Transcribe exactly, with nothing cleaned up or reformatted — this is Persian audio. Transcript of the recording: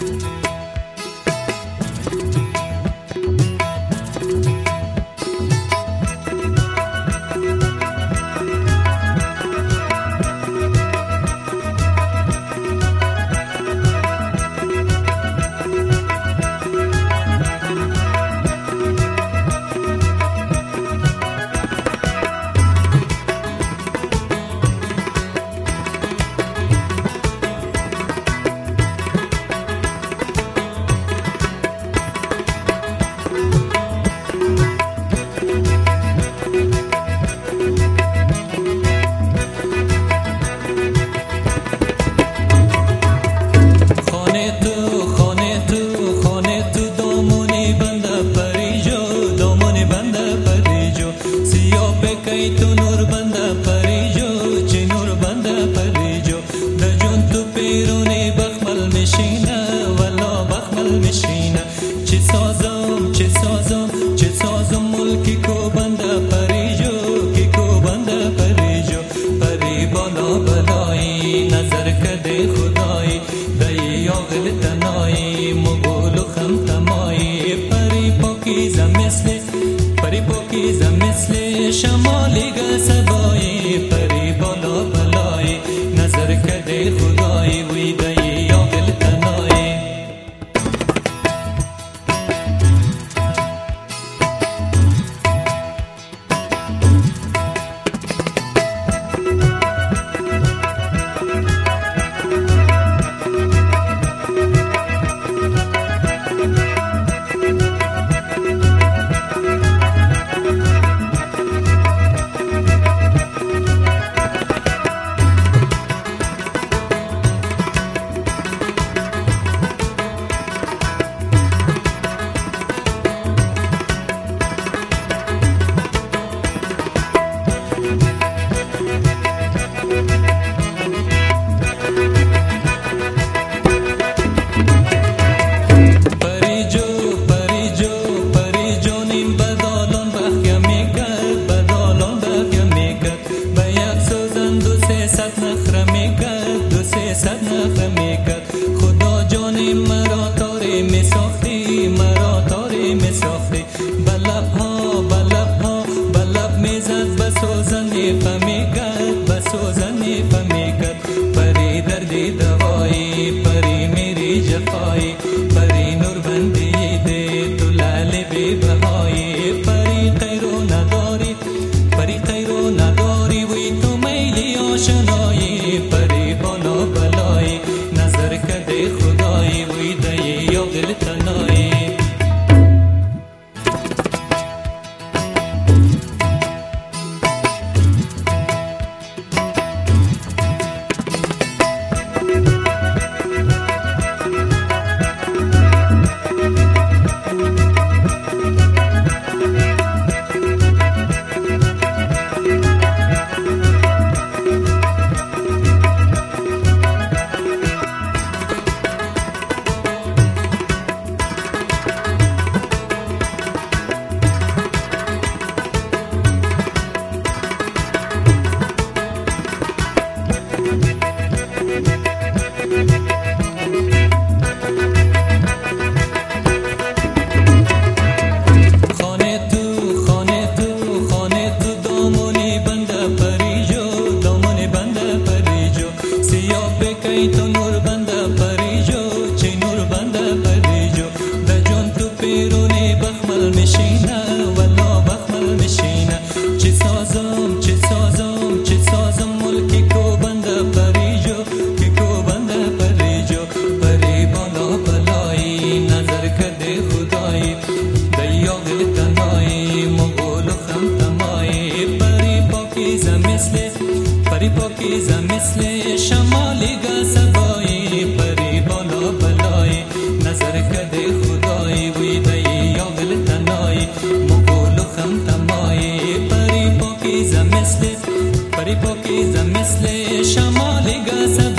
پری پاکیزه مثل شمالی گسبایی، پری بالا بلایی نظر کده خدایی ویده یا دل تنایی. خدا جان مرا تاره می ساختی، مرا تاره می ساختی. بلب ها بلب ها بلب می زد بسوزن فمی کرد، بسوزن فمی کرد. پری دردی دوایی، پری میری جفایی، پری نور بندی ده تو لال بی بهایی. پری خیرو نداری، پری خیرو نداری وی تو میلی آشنایی. پری بالا بلایی نظر کده خدایی ویده یا دل تنایی. تو نور بنده پریجو، چه نور بنده پریجو. د جون تو پیرونی بخمل میشینه، والا بخمل میشینه. چه سازم چه سازم چه سازم ملکی کو بنده پریجو، کی کو بنده پریجو. پری بالا بلایی نظر کده خدایی، دیا دل تنایی مغول خم تمایی. پری پاکیزه مثل پری پاکیزه مثل شمالی گسبایی، پری بالا بلایی نظر کده خدایی ویده یا دل تنایی مغول خم تمایی. پری پاکیزه مثل پری پاکیزه مثل شمالی گسبایی.